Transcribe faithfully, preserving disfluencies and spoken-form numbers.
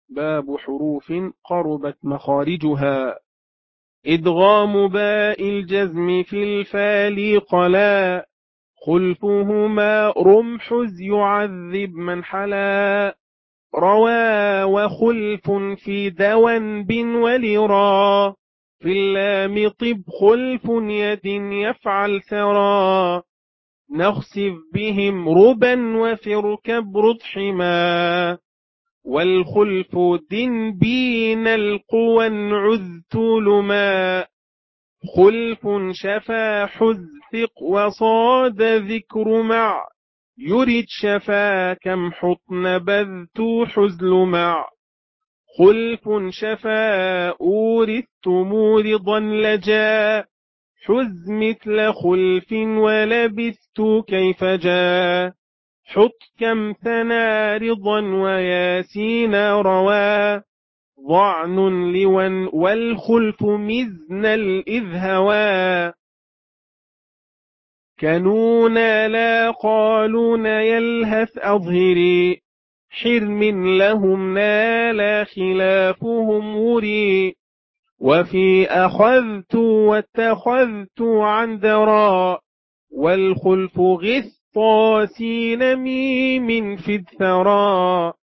باب حروف قربت مخارجها. إدغام باء الجزم في الفال قلا، خلفهما رمحز يعذب من حلا. روى وخلف في دوانب ولرا، في اللام طب خلف يد يفعل ثرى. نخسف بهم ربا وفي اركب رضحما، والخلف دنبين القوى عذتلما. خلف شفا حذق وصاد ذكر مع، يرد شفا كم حطن بذت حزل مع. خلف شفا أورثت مورضا لجا، حز مثل خلف ولبثت كيف جا. حط كم ثنى رضا وياسين روى، ضعن لون والخلف مزن الإذ هوى. كنون لا قالون يلهث أظهري، حرم لهم نالا خلافهم وري. وفي أخذت واتخذت عن درا، والخلف غث طاسين ميم في الثرى.